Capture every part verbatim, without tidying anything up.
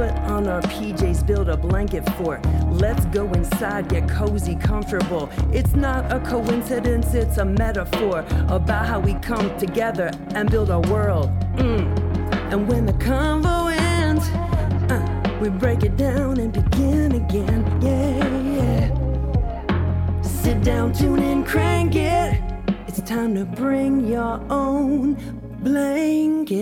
put on our P Js, build a blanket fort. Let's go inside, get cozy, comfortable. It's not a coincidence, it's a metaphor about how we come together and build a world. Mm. And when the convo ends, uh, we break it down and begin again. Yeah, yeah. Sit down, tune in, crank it. It's time to bring your own blanket.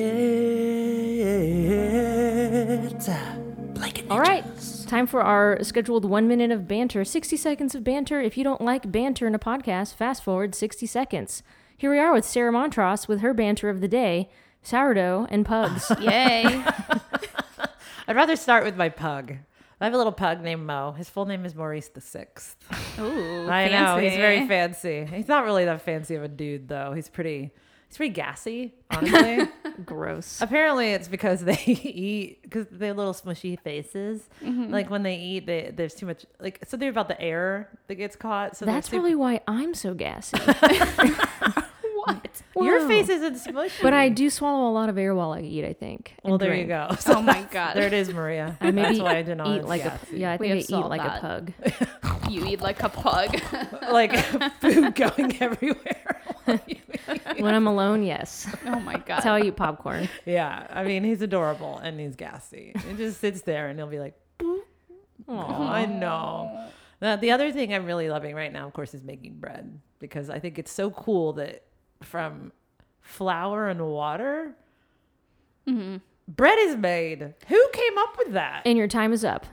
Blanket. All right, time for our scheduled one minute of banter. sixty seconds of banter. If you don't like banter in a podcast, fast forward sixty seconds. Here we are with Sarah Montross with her banter of the day, sourdough and pugs. Yay. I'd rather start with my pug. I have a little pug named Mo. His full name is Maurice the Sixth. Ooh, I fancy. know, he's very fancy. He's not really that fancy of a dude, though. He's pretty, he's pretty gassy, honestly. Gross. Apparently, it's because they eat, because they have little smushy faces. Mm-hmm. Like when they eat, they, there's too much, like something about the air that gets caught. So That's super, probably why I'm so gassy. What? your Whoa. face isn't smushy. But I do swallow a lot of air while I eat, I think. and Well, there drink. you go. Oh my God. There it is, Maria. I maybe That's why I did not eat like gassy. a yeah. I We think I have eat solved like that. a pug. You eat like a pug. Like food going everywhere. When I'm alone, yes. Oh my God. That's how I eat popcorn. Yeah, I mean, he's adorable and he's gassy. He just sits there and he'll be like, "Boop." Oh, I know. Now, the other thing I'm really loving right now, of course, is making bread, because I think it's so cool that from flour and water, Mm-hmm. bread is made. Who came up with that? And your time is up.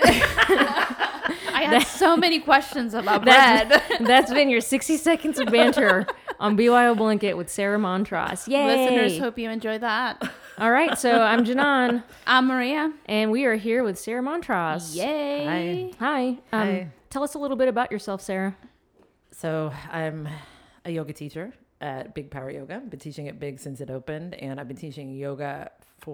I had so many questions about That's, bread. that's been your sixty seconds of banter on B Y O Blanket with Sarah Montross. Yay! Listeners, hope you enjoy that. All right, so I'm Janan, I'm Maria. and we are here with Sarah Montross. Yay. Hi. Um, Hi. Tell us a little bit about yourself, Sarah. So I'm a yoga teacher at Big Power Yoga. I've been teaching at Big since it opened, and I've been teaching yoga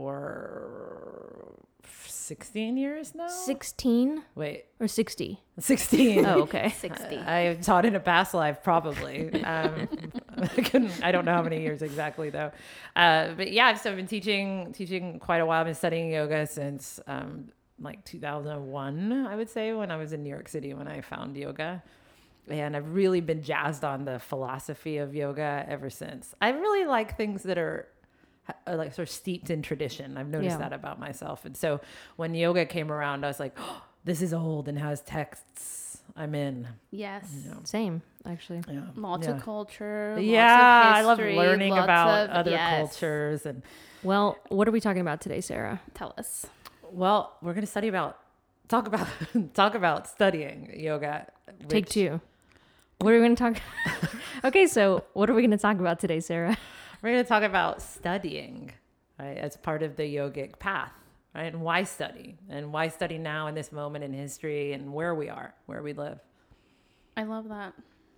for sixteen years now. sixteen Wait, or sixty? sixteen. Oh, okay. sixty. I taught in a past life, probably. Um, I couldn't. I don't know how many years exactly, though. Uh, but yeah, so I've been teaching teaching quite a while. I've been studying yoga since um, like two thousand one, I would say, when I was in New York City when I found yoga. And I've really been jazzed on the philosophy of yoga ever since. I really like things that are uh, like sort of steeped in tradition. I've noticed Yeah. that about myself. And so when yoga came around, I was like, oh, this is old and has texts. I'm in. Yes. You know? Same, actually. Yeah. Lots yeah. of culture. Lots Yeah, of I love history, learning lots about of- other yes. cultures. And Well, what are we talking about today, Sarah? Tell us. well, we're going to study about, talk about, talk about studying yoga. Take which- two. What are we going to talk? Okay, so what are we going to talk about today, Sarah? We're going to talk about studying, right, as part of the yogic path, right? And why study? And why study now in this moment in history and where we are, where we live. I love that.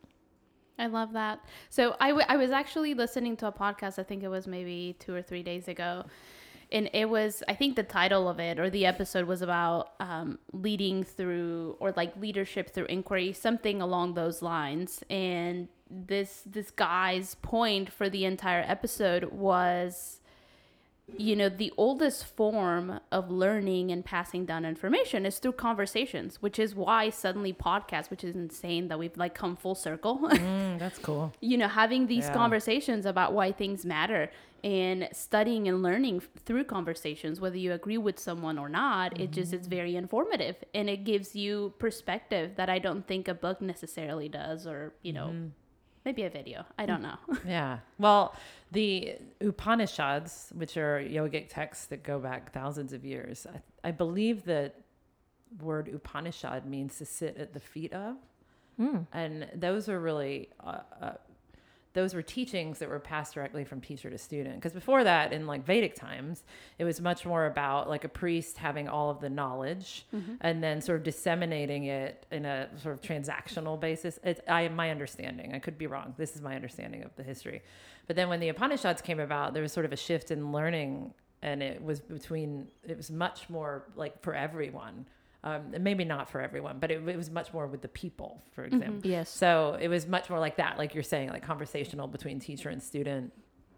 I love that. So I, w- I was actually listening to a podcast, I think it was maybe two or three days ago. And it was, I think the title of it or the episode was about um, leading through or like leadership through inquiry, something along those lines. And this this guy's point for the entire episode was, you know, the oldest form of learning and passing down information is through conversations, which is why suddenly podcasts, which is insane that we've like come full circle. Mm, that's cool. You know, having these Yeah. conversations about why things matter and studying and learning f- through conversations, whether you agree with someone or not, mm-hmm. it just is very informative and it gives you perspective that I don't think a book necessarily does, or, you know, mm-hmm. maybe a video. I don't know. Yeah. Well, the Upanishads, which are yogic texts that go back thousands of years, I, I believe the word Upanishad means to sit at the feet of. Mm. And those are really, uh, uh, those were teachings that were passed directly from teacher to student. Because before that, in like Vedic times, it was much more about like a priest having all of the knowledge mm-hmm. and then sort of disseminating it in a sort of transactional basis. It's I, my understanding. I could be wrong. This is my understanding of the history. But then when the Upanishads came about, there was sort of a shift in learning, and it was between, it was much more like for everyone. Um, maybe not for everyone, but it, it was much more with the people, for example. Mm-hmm. Yes. So it was much more like that, like you're saying, like conversational between teacher and student.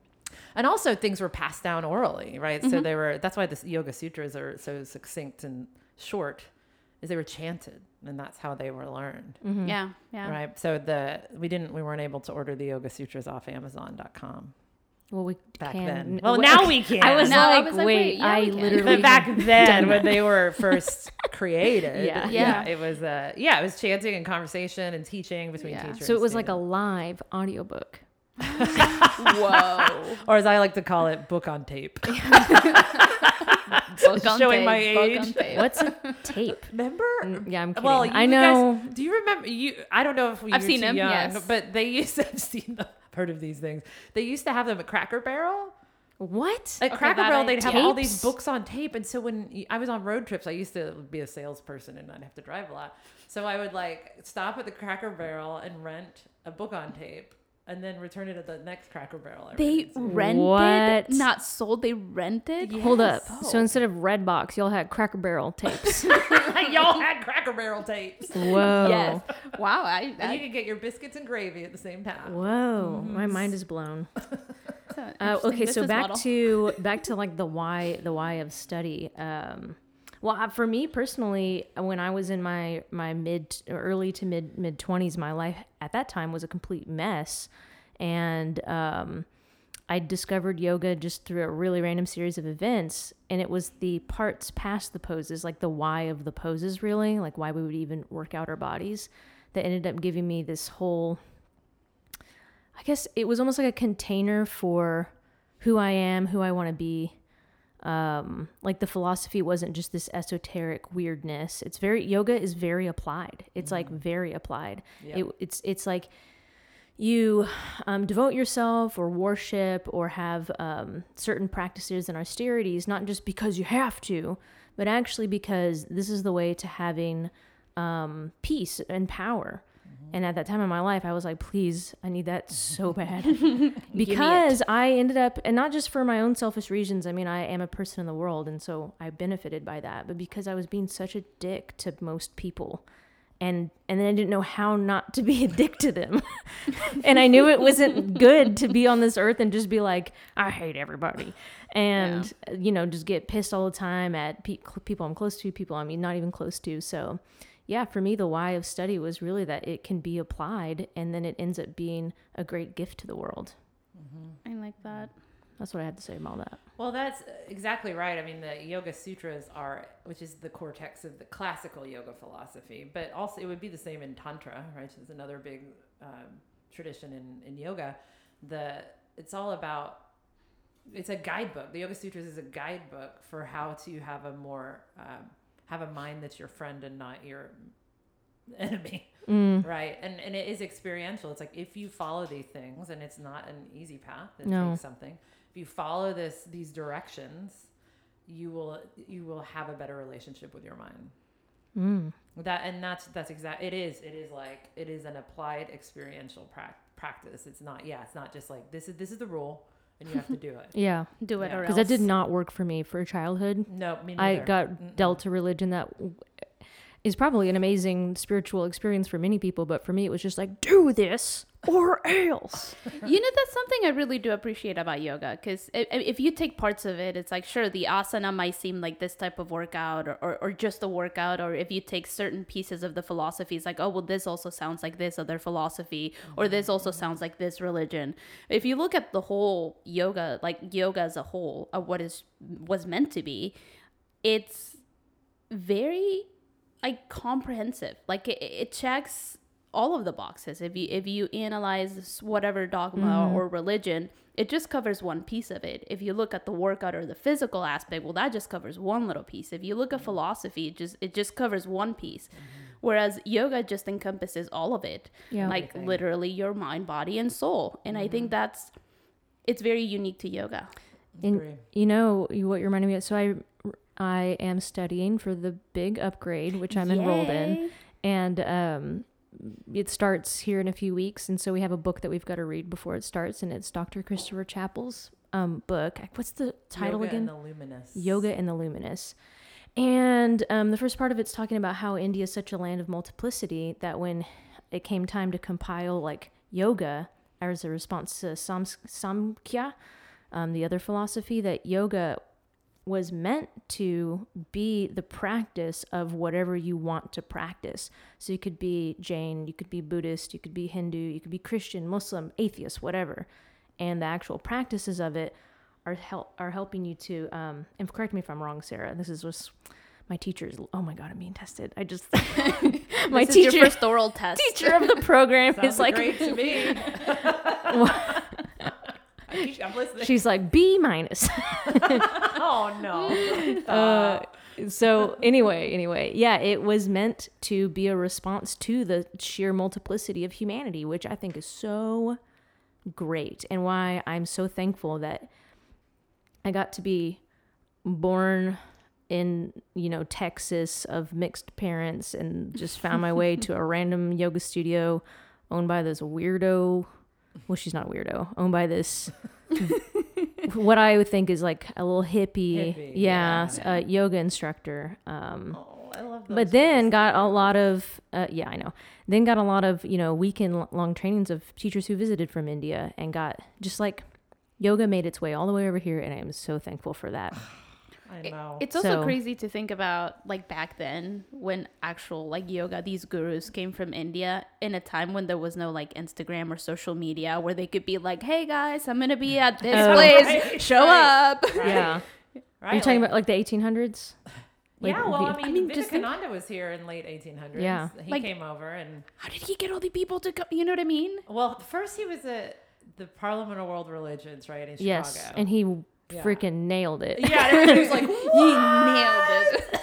and also things were passed down orally, right? Mm-hmm. So they were, that's why the Yoga Sutras are so succinct and short, is they were chanted, and that's how they were learned. Mm-hmm. Yeah, yeah. Right. So the, we didn't, we weren't able to order the Yoga Sutras off amazon dot com. Well, we Back can. then. Well, Wait, now okay. we can. I was, Now I like, was like, wait, wait, yeah, I we can. literally. But back then, done when they were first created, Yeah. yeah, Yeah. it was, uh, yeah, it was chanting and conversation and teaching between Yeah. teachers. So it and was like a students. live audiobook. Whoa. or as I like to call it, book on tape. Book on Showing tape, my book age. on tape. What's a tape? Remember? Mm, yeah, I'm kidding. Well, you I know. Guys, do you remember? You, I don't know if we I've were seen too them, young, yes. but they used to have seen them. Heard of these things? They used to have them at Cracker Barrel. What? At Okay, Cracker that Barrel, I- they'd have all these Tapes? books on tape, and so when y- I was on road trips, I used to be a salesperson, and I'd have to drive a lot. So I would like stop at the Cracker Barrel and rent a book on tape, and then return it at the next Cracker Barrel. I They rented to. rented, What? not sold. They rented. Hold up. Yes. So instead of Redbox, y'all had Cracker Barrel tapes. Y'all had Cracker Barrel tapes, Whoa. Yes. Wow. I. and you I could get your biscuits and gravy at the same time. Whoa. My mind is blown. that's an Uh, interesting okay, so business back model. to back to like the why the why of study. Um, well, uh, for me personally, when I was in my my mid or early to mid mid twenties, my life at that time was a complete mess, and um, I discovered yoga just through a really random series of events, and it was the parts past the poses, like the why of the poses, really, like why we would even work out our bodies, that ended up giving me this whole. I guess it was almost like a container for who I am, who I want to be. Um, like the philosophy wasn't just this esoteric weirdness. It's very, yoga is very applied. It's like very applied. Yeah. It, it's, it's like you um, devote yourself or worship or have um, certain practices and austerities, not just because you have to, but actually because this is the way to having um, peace and power. And at that time in my life, I was like, please, I need that so bad. Because I ended up, and not just for my own selfish reasons, I mean, I am a person in the world, and so I benefited by that, but because I was being such a dick to most people. And and then I didn't know how not to be a dick to them. And I knew it wasn't good to be on this earth and just be like, I hate everybody. And, you know, just get pissed all the time at pe- people I'm close to, people I'm not even close to. So yeah, for me, the why of study was really that it can be applied, and then it ends up being a great gift to the world. I like that. That's what I had to say about that. Well, that's exactly right. I mean, the Yoga Sutras are, which is the cortex of the classical yoga philosophy, but also it would be the same in Tantra, right? Which is another big um, tradition in, in yoga. The it's all about, it's a guidebook. The Yoga Sutras is a guidebook for how to have a more, um, have a mind that's your friend and not your enemy. Mm. Right. And and it is experiential. It's like if you follow these things, and it's not an easy path, it No. takes something. If you follow this these directions, you will you will have a better relationship with your mind. Mm. That and that's that's exact it is. It is like it is an applied experiential pra- practice. It's not yeah, it's not just like this is this is the rule and you have to do it. Yeah. Do it Yeah. or Because else. that did not work for me for childhood. No, me I neither. got Mm-mm. dealt a religion that is probably an amazing spiritual experience for many people, but for me, it was just like, do this or else. You know, that's something I really do appreciate about yoga, because if, if you take parts of it, it's like, sure, the asana might seem like this type of workout or, or, or just a workout, or if you take certain pieces of the philosophy, it's like, oh, well, this also sounds like this other philosophy, or this also sounds like this religion. If you look at the whole yoga, like yoga as a whole, of what is was meant to be, it's very like comprehensive. Like it, it checks all of the boxes. If you if you analyze whatever dogma Mm-hmm. or religion, it just covers one piece of it. If you look at the workout or the physical aspect, well, that just covers one little piece. If you look at philosophy, it just it just covers one piece. Whereas yoga just encompasses all of it, Yeah. like Everything. literally your mind, body, and soul. And I think that's it's very unique to yoga. And Agree. you know you- what you reminded me of? So I, I am studying for the big upgrade, which I'm enrolled in. Yay. And um, it starts here in a few weeks. And so we have a book that we've got to read before it starts. And it's Doctor Christopher Chappell's um, book. What's the title Yoga again? and the Luminous. Yoga and the Luminous. And um, the first part of it's talking about how India is such a land of multiplicity that when it came time to compile like yoga as a response to Sams- Samkhya, um, the other philosophy, that yoga was meant to be the practice of whatever you want to practice. So you could be Jain, you could be Buddhist, you could be Hindu, you could be Christian, Muslim, atheist, whatever. And the actual practices of it are help are helping you to, um, and correct me if I'm wrong, Sarah, this is just my teacher's, oh my God, I'm being tested. I just, my This is teacher, your first oral test. teacher of the program Sounds is like, great to me. I'm listening. she's like B minus. Oh no. Uh, so anyway, anyway, yeah, it was meant to be a response to the sheer multiplicity of humanity, which I think is so great, and why I'm so thankful that I got to be born in, you know, Texas of mixed parents, and just found my way to a random yoga studio owned by this weirdo. Well, she's not a weirdo. Owned by this, what I would think is like a little hippie, Hippie, yeah, yeah. Uh, yoga instructor. Um, Oh, I love those. but then got a lot of, uh, yeah, I know. Then got a lot of, you know, weekend long trainings of teachers who visited from India, and got just like yoga made its way all the way over here. And I am so thankful for that. I know. It's also So- crazy to think about, like, back then when actual like yoga, these gurus came from India in a time when there was no like Instagram or social media where they could be like, hey guys, I'm gonna be at this Oh. place, Right, show right. up. Right. Yeah. Right? Are you talking like- about like the eighteen hundreds? Like, yeah, well, I the- mean, I mean, just think- Vivekananda was here in late eighteen hundreds. Yeah. He Like- came over and, How did he get all the people to go? You know what I mean? well, first he was at the Parliament of World Religions, right, in Chicago. Yes. And he Yeah. freaking nailed it. Yeah, and everybody was like, He nailed it.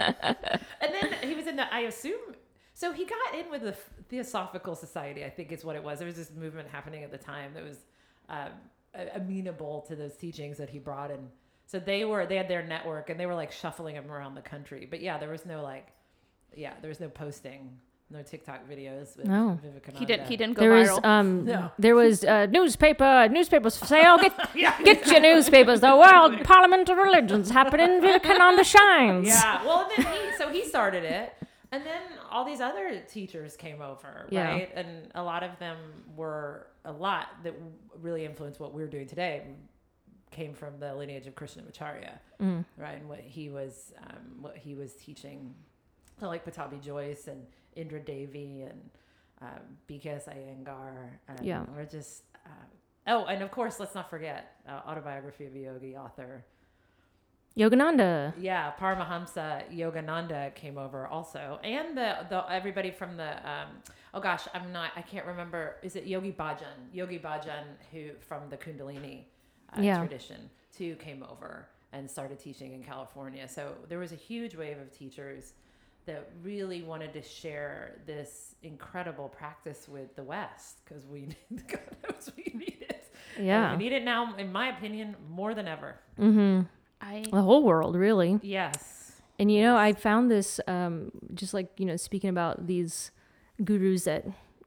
and then he was in the, I assume, so he got in with the Theosophical Society, I think is what it was. There was this movement happening at the time that was um, amenable to those teachings that he brought in. So they were, they had their network, and they were like shuffling him around the country. But yeah, there was no like, yeah, there was no posting, no TikTok videos with No. Vivekananda. He didn't. He didn't go There was viral. um No. there was uh, newspaper newspapers for sale. Get Yeah. get your newspapers. The World Parliament of Religions happening. Vivekananda shines. Yeah. Well, and then he, so he started it, and then all these other teachers came over, Yeah. right? And a lot of them were a lot that really influenced what we're doing today. Came from the lineage of Krishnamacharya, Mm. right? And what he was, um, what he was teaching, so like Patabi Joyce and Indra Devi and um, B K S Iyengar, and Yeah. or just uh, oh, and of course, let's not forget uh, Autobiography of a Yogi author. Yogananda. Yeah, Paramahamsa Yogananda came over also, and the the everybody from the um, oh gosh, I'm not, I can't remember. Is it Yogi Bhajan? Yogi Bhajan, who from the Kundalini uh, Yeah. tradition, too, came over and started teaching in California. So there was a huge wave of teachers that really wanted to share this incredible practice with the West, because we God knows we need it. Yeah. And we need it now, in my opinion, more than ever. Mm-hmm. I The whole world, really. Yes. And you know, I found this um, just like, you know, speaking about these gurus that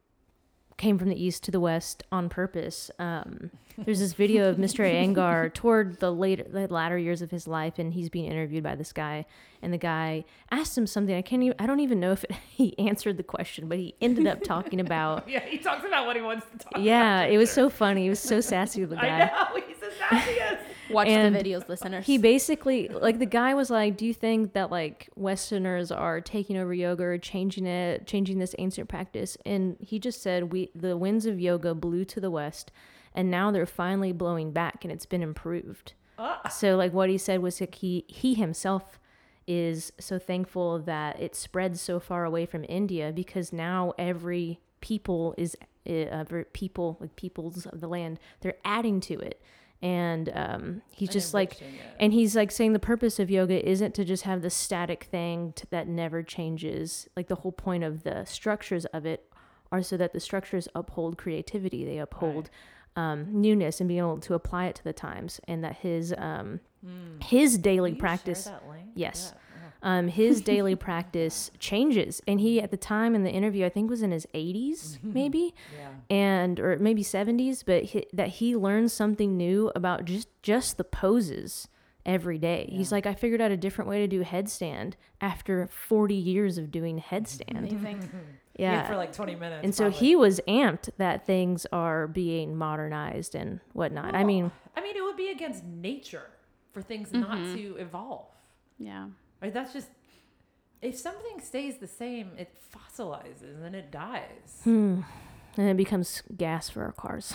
came from the East to the West on purpose. Um, there's this video of Mister Iyengar toward the later, the latter years of his life, and he's being interviewed by this guy, and the guy asked him something. I can't even, I don't even know if it, he answered the question, but he ended up talking about, Yeah, he talks about what he wants to talk about. yeah, it was so funny. He was so sassy with the guy. I know, he's the sassiest. watch And the videos, listeners. He basically, like, the guy was like, do you think that, like, Westerners are taking over yoga or changing it, changing this ancient practice? And he just said, we, the winds of yoga blew to the West, and now they're finally blowing back, and it's been improved. Ah. So, like, what he said was like he, he himself is so thankful that it spread so far away from India, because now every people is, uh, people, like peoples of the land, they're adding to it. And um, he's And just like, enriching it. and he's like saying the purpose of yoga isn't to just have the static thing to, that never changes. Like, the whole point of the structures of it are so that the structures uphold creativity. They uphold um, newness and being able to apply it to the times. And that his um, his daily Will you practice, share that link? yes, Yeah. um, his daily practice changes. And he, at the time in the interview, I think was in his eighties, maybe. Yeah. And or maybe seventies, but he, that he learns something new about just just the poses every day. He's like, I figured out a different way to do headstand after forty years of doing headstand. Amazing. Yeah. for like twenty minutes. And so probably. he was amped that things are being modernized and whatnot. I Well, mean, I mean, it would be against nature for things Mm-hmm. not to evolve. Yeah. Right? That's just, if something stays the same, it fossilizes and it dies. hmm. And it becomes gas for our cars.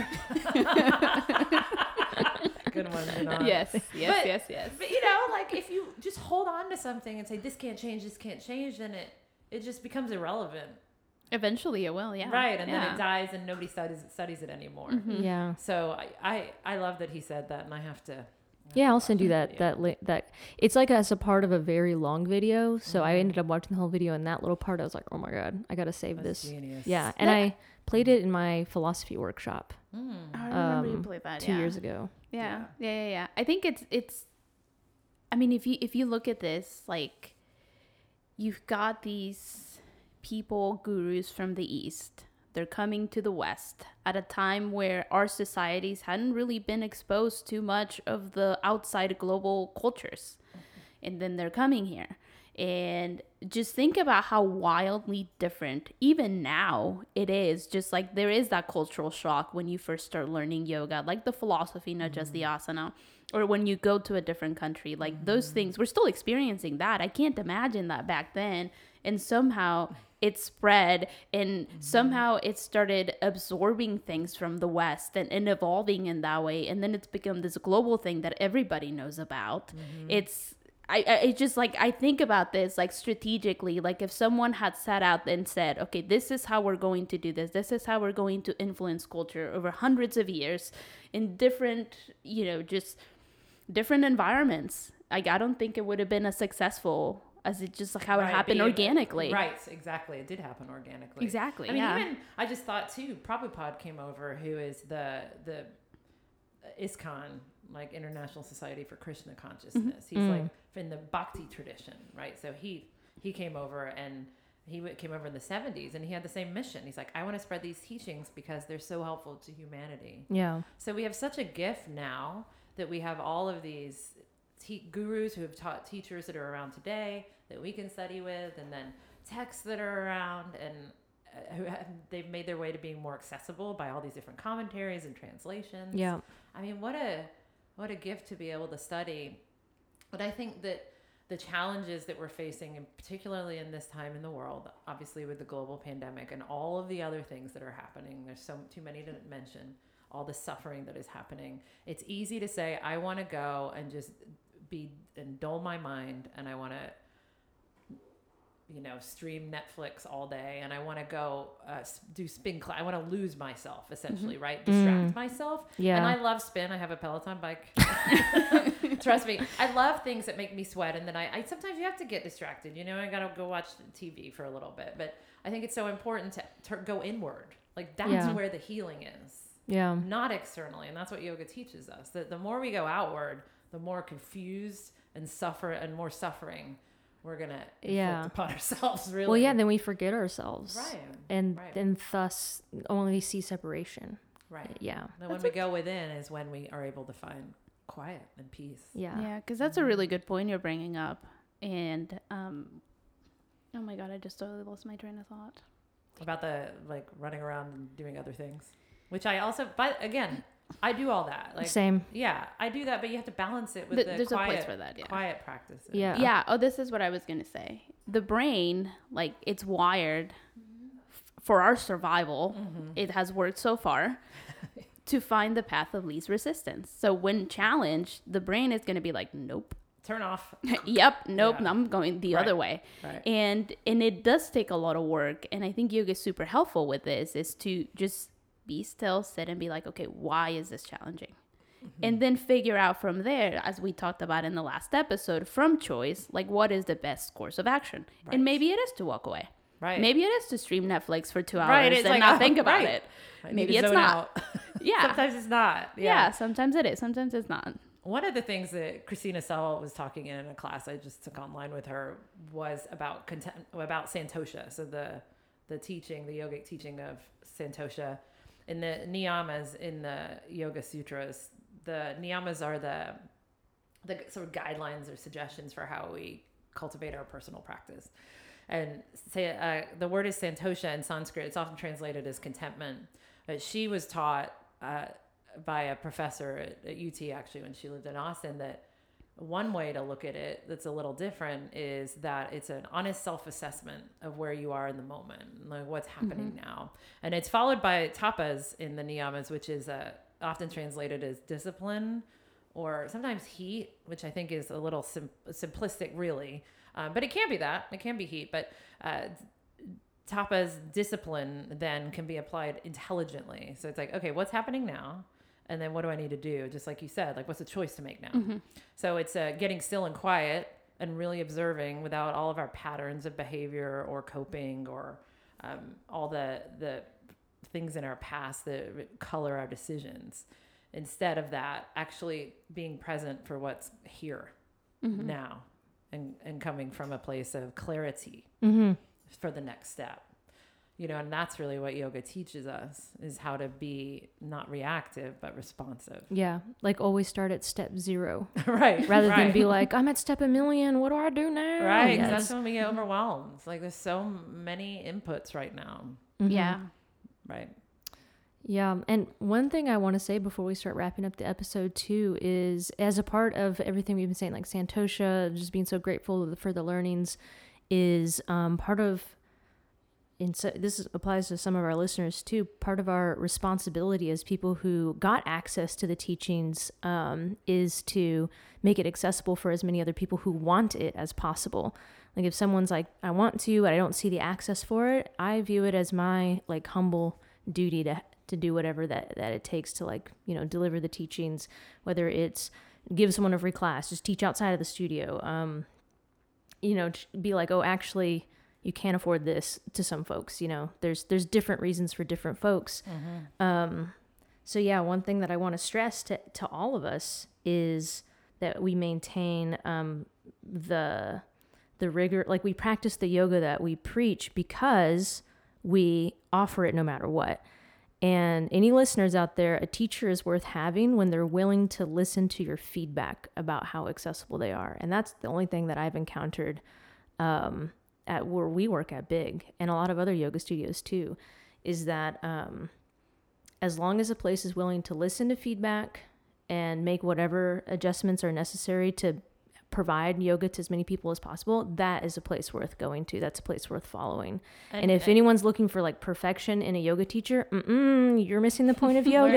Good one, Janine. Yes. Yes. But- yes. Yes. But you know, like if you just hold on to something and say this can't change, this can't change, then it it just becomes irrelevant, Eventually, it will. Yeah. right? And yeah. then it dies, and nobody studies studies it anymore. Mm-hmm. Yeah. So I, I I love that he said that, and I have to. Yeah, I'll send you that Yeah. that li- that it's like as a part of a very long video. So I Mhm. ended up watching the whole video, and that little part I was like, "Oh my god, I got to save That's this." genius. Yeah, and I played it in my philosophy workshop Mm. I remember you um, played that. two yeah. years ago. Yeah. yeah, yeah, yeah. I think it's it's. I mean, if you if you look at this, like, you've got these people, gurus from the East. They're coming to the West at a time where our societies hadn't really been exposed to much of the outside global cultures, and then they're coming here. And just think about how wildly different, even now, it is. Just like there is that cultural shock when you first start learning yoga, like the philosophy, not just the asana, or when you go to a different country, like those things, we're still experiencing that. I can't imagine that back then. And somehow it spread, and somehow it started absorbing things from the West and, and evolving in that way. And then it's become this global thing that everybody knows about. It's, I, I it's just like I think about this like strategically, like if someone had sat out and said, okay, this is how we're going to do this, this is how we're going to influence culture over hundreds of years in different, you know, just different environments. Like I don't think it would have been as successful as it just like how it Right, happened being- organically. Right, exactly. It did happen organically. Exactly. I mean, yeah. even I just thought too. Prabhupada came over, who is the the ISKCON, like International Society for Krishna Consciousness. He's like in the Bhakti tradition, right? So he he came over and he w- came over in the seventies, and he had the same mission. He's like, I want to spread these teachings because they're so helpful to humanity. Yeah. So we have such a gift now that we have all of these te- gurus who have taught teachers that are around today that we can study with, and then texts that are around, and uh, who have, they've made their way to being more accessible by all these different commentaries and translations. Yeah. I mean, what a what a gift to be able to study. But I think that the challenges that we're facing, and particularly in this time in the world, obviously with the global pandemic and all of the other things that are happening, there's so too many to mention, all the suffering that is happening. It's easy to say, I want to go and just be and dull my mind, and I want to, you know, stream Netflix all day, and I want to go uh, s- do spin class. I want to lose myself, essentially, right? Distract myself. Yeah. And I love spin. I have a Peloton bike. Trust me. I love things that make me sweat, and then I, I sometimes you have to get distracted. You know, I got to go watch T V for a little bit. But I think it's so important to, to go inward. Like that's Yeah. where the healing is, Yeah. not externally. And that's what yoga teaches us. That the more we go outward, the more confused and suffer and more suffering we're gonna inflict Yeah. upon ourselves. Really. Well, yeah, then we forget ourselves. Right. And Right. then thus only see separation. Right. Yeah. Then when we go within is when we are able to find quiet and peace. Yeah. Yeah, because that's a really good point you're bringing up. And, um, oh my God, I just totally lost my train of thought. About the like running around and doing other things, which I also, but again, I do all that. Like, Same. yeah, I do that, but you have to balance it with Th- the there's a quiet, place for that, yeah. quiet practices. Yeah. Yeah. Oh, this is what I was going to say. The brain, like, it's wired f- for our survival. It has worked so far to find the path of least resistance. So when challenged, the brain is going to be like, nope. Turn off. Yep, nope, Yeah. I'm going the Right. other way. Right. And and it does take a lot of work. And I think yoga is super helpful with this, is to just be still, sit and be like, okay, why is this challenging? And then figure out from there, as we talked about in the last episode, from choice, like what is the best course of action? Right. And maybe it is to walk away. Right. Maybe it is to stream Netflix for two hours Right, it's and like, not oh, think about right. it. I need Maybe to it's zone not. out. Yeah. Sometimes it's not. yeah, sometimes it is. Sometimes it's not. One of the things that Christina Sell was talking in a class I just took online with her was about content, about Santosha. So the the teaching, the yogic teaching of Santosha, in the niyamas in the Yoga Sutras. The niyamas are the the sort of guidelines or suggestions for how we cultivate our personal practice. And say uh, the word is santosha in Sanskrit. It's often translated as contentment. But she was taught uh, by a professor at, at U T actually when she lived in Austin that one way to look at it that's a little different is that it's an honest self-assessment of where you are in the moment, like what's happening mm-hmm. now. And it's followed by tapas in the niyamas, which is uh, often translated as discipline or sometimes heat, which I think is a little sim- simplistic really. Um, but it can be that. It can be heat. But uh, tapas discipline then can be applied intelligently. So it's like, okay, what's happening now? And then what do I need to do? Just like you said, like what's the choice to make now? Mm-hmm. So it's uh, getting still and quiet and really observing without all of our patterns of behavior or coping or um, all the the things in our past that color our decisions. Instead of that, actually being present for what's here mm-hmm. now and, and coming from a place of clarity mm-hmm. for the next step. You know, and that's really what yoga teaches us is how to be not reactive, but responsive. Yeah. Like always start at step zero. right. Rather right. than be like, I'm at step a million. What do I do now? Right. Yes. That's when we get overwhelmed. It's like there's so many inputs right now. Mm-hmm. Yeah. Right. Yeah. And one thing I want to say before we start wrapping up the episode too is as a part of everything we've been saying, like Santosha, just being so grateful for the learnings is um, part of And so this applies to some of our listeners too. Part of our responsibility as people who got access to the teachings um, is to make it accessible for as many other people who want it as possible. Like if someone's like, I want to, but I don't see the access for it, I view it as my like humble duty to to do whatever that, that it takes to like, you know, deliver the teachings, whether it's give someone a free class, just teach outside of the studio, um, you know, be like, oh, actually, you can't afford this to some folks, you know, there's, there's different reasons for different folks. Mm-hmm. Um, so yeah, one thing that I want to stress to, to all of us is that we maintain, um, the, the rigor, like we practice the yoga that we preach because we offer it no matter what. And any listeners out there, a teacher is worth having when they're willing to listen to your feedback about how accessible they are. And that's the only thing that I've encountered, um, at where we work at Big and a lot of other yoga studios too, is that um, as long as a place is willing to listen to feedback and make whatever adjustments are necessary to provide yoga to as many people as possible, that is a place worth going to. That's a place worth following. And, and if and anyone's looking for like perfection in a yoga teacher, mm-mm, you're missing the point of yoga.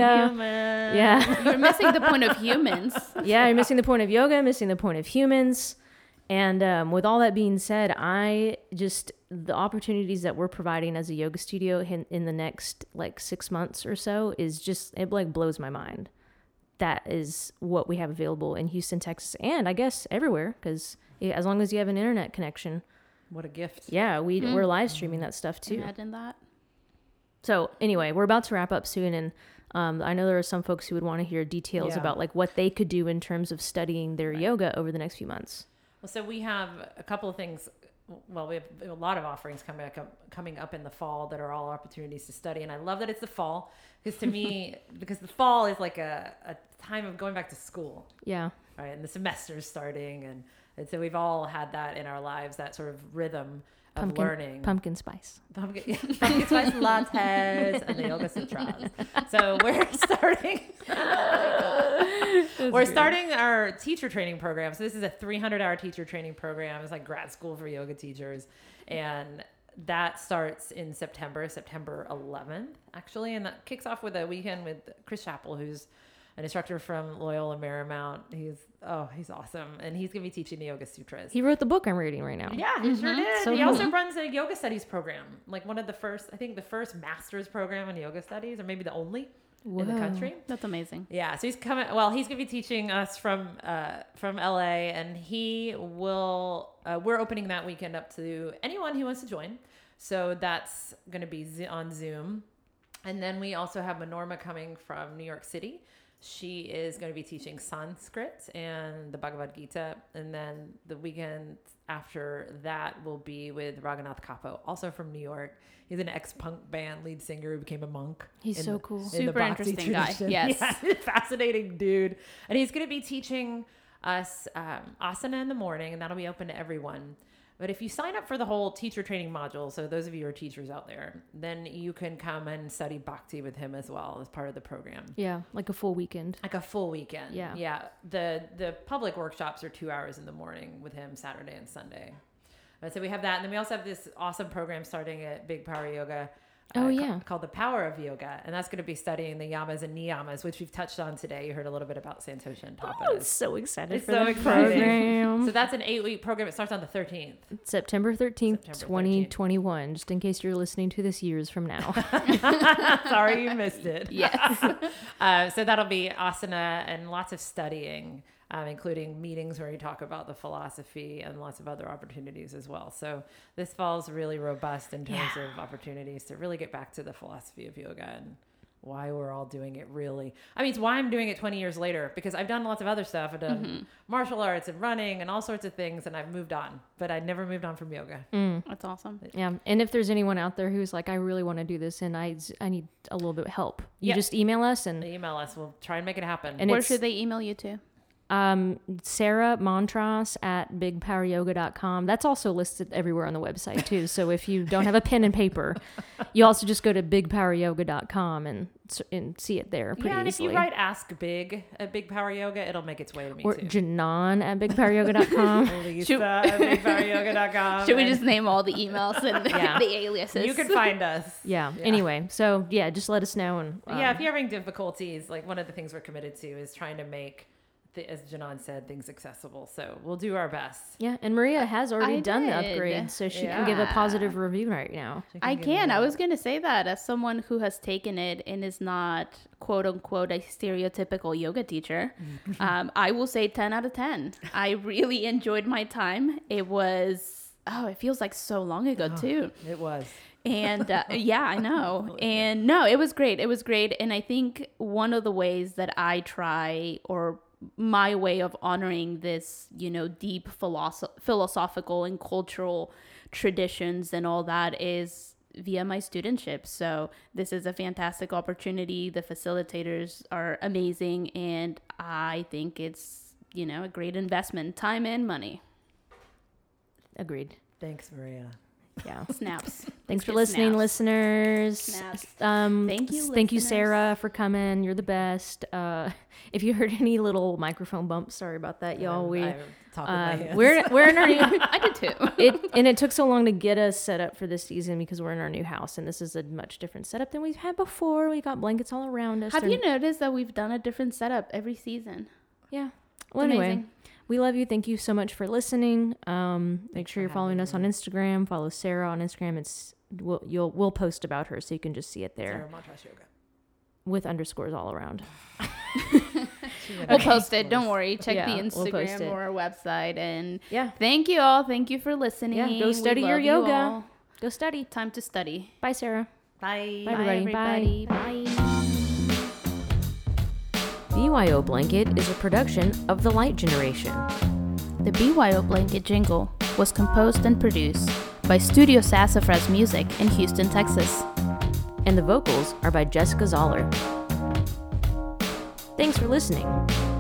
Yeah. You're missing the point of humans. Yeah, you're missing the point of yoga, missing the point of humans. And um, with all that being said, I just, the opportunities that we're providing as a yoga studio in, in the next like six months or so is just, it like blows my mind. That is what we have available in Houston, Texas, and I guess everywhere, because as long as you have an internet connection. What a gift. Yeah, we, mm-hmm. we're live streaming that stuff too. Imagine that. So anyway, we're about to wrap up soon, and um, I know there are some folks who would want to hear details yeah. about like what they could do in terms of studying their right. yoga over the next few months. Well, so we have a couple of things. Well, we have a lot of offerings coming up, coming up in the fall that are all opportunities to study. And I love that it's the fall because to me, because the fall is like a, a time of going back to school. Yeah. Right. And the semester's starting. And, and so we've all had that in our lives, that sort of rhythm of pumpkin, learning. Pumpkin spice. Pumpkin, yeah, pumpkin spice lattes and the Yoga Sutras. So we're starting... We're starting our teacher training program. So this is a three hundred hour teacher training program. It's like grad school for yoga teachers. And that starts in September, September eleventh, actually. And that kicks off with a weekend with Chris Chappell, who's an instructor from Loyola Marymount. He's, oh, he's awesome. And he's going to be teaching the Yoga Sutras. He wrote the book I'm reading right now. Yeah, he mm-hmm. sure did. So he cool. also runs a yoga studies program. Like one of the first, I think the first master's program in yoga studies, or maybe the only. Whoa. In the country. That's amazing. Yeah. So he's coming, well, he's going to be teaching us from, uh, from L A, and he will, uh, we're opening that weekend up to anyone who wants to join. So that's going to be on Zoom. And then we also have Manorma coming from New York City. She is going to be teaching Sanskrit and the Bhagavad Gita. And then the weekend after that will be with Raghunath Kapo, also from New York. He's an ex-punk band lead singer who became a monk. He's so cool. Super interesting guy. Yes. Yeah, fascinating dude. And he's going to be teaching us um, asana in the morning, and that'll be open to everyone. But if you sign up for the whole teacher training module, so those of you who are teachers out there, then you can come and study Bhakti with him as well as part of the program. Yeah, like a full weekend. Like a full weekend. Yeah. Yeah. The the public workshops are two hours in the morning with him Saturday and Sunday. But so we have that. And then we also have this awesome program starting at Big Power Yoga. Oh, uh, yeah. ca- called The Power of Yoga. And that's going to be studying the yamas and niyamas, which we've touched on today. You heard a little bit about Santosha and Tapas. Oh, I'm so excited It's for so the exciting. program. So that's an eight-week program. It starts on the thirteenth. September thirteenth, September twenty twenty-one, just in case you're listening to this years from now. Sorry you missed it. Yes. uh, so that'll be asana and lots of studying, um, including meetings where you talk about the philosophy and lots of other opportunities as well. So this fall's really robust in terms Yeah. of opportunities to really get back to the philosophy of yoga and why we're all doing it really. I mean, it's why I'm doing it twenty years later, because I've done lots of other stuff. I've done Mm-hmm. martial arts and running and all sorts of things, and I've moved on, but I never moved on from yoga. That's awesome. Yeah, and if there's anyone out there who's like, I really want to do this and I, I need a little bit of help, you Yeah. just email us and Email us. We'll try and make it happen. And Where it's- should they email you to? um, Sarah Montras at big power yoga dot com. That's also listed everywhere on the website too. So if you don't have a pen and paper, you also just go to big power yoga dot com and and see it there pretty yeah, and easily. if you write "Ask Big" at Big Power Yoga, it'll make its way to me or too. Janan at big power yoga dot com. Lisa at big power yoga dot com. Should we and just name all the emails and Yeah. the aliases? You can find us. Yeah. Yeah. Anyway, so yeah, just let us know. And um, yeah, if you're having difficulties, like one of the things we're committed to is trying to make, the, as Janan said, things accessible. So we'll do our best. yeah, and Maria has already I done the did. upgrade, so she can give a Yeah. positive review right now. I give can. you I a- was going to say that as someone who has taken it and is not quote unquote a stereotypical yoga teacher. um, I will say ten out of ten. I really enjoyed my time. It was, oh, it feels like so long ago too. It was. And uh, yeah, I know. And no, it was great. It was great. And I think one of the ways that I try, or my way of honoring this, you know, deep philosoph- philosophical and cultural traditions and all that is via my studentship. So this is a fantastic opportunity. The facilitators are amazing. And I think it's, you know, a great investment, time and money. Agreed. Thanks, Maria. Yeah. Snaps. Thanks for Get listening, snaps. listeners. Snaps. Um, Thank you, s- Thank you, listeners. Sarah, for coming. You're the best. Uh, if you heard any little microphone bumps, sorry about that, y'all. Um, We I talk with my um, hands. we're we're in our new, I did too. it, and it took so long to get us set up for this season because we're in our new house, and this is a much different setup than we've had before. We got blankets all around us. Have They're- you noticed that we've done a different setup every season? Yeah. Well, anyway, amazing. we love you. Thank you so much for listening. Um, make Thanks sure for you're following having us on me. Instagram. Follow Sarah on Instagram. It's we'll you'll we'll post about her so you can just see it there Sarah Montras Yoga. with underscores all around. We'll post it. Don't worry. Check Yeah, the we'll post Instagram it. or our website. And Yeah. thank you all. Thank you for listening. Yeah, go We study your love you yoga. all. Go study. Time to study. Bye, Sarah. Bye. Bye, everybody. Bye, everybody. Bye. B Y O Blanket is a production of The Light Generation. The B Y O Blanket jingle was composed and produced by Studio Sassafras Music in Houston, Texas. And the vocals are by Jessica Zoller. Thanks for listening.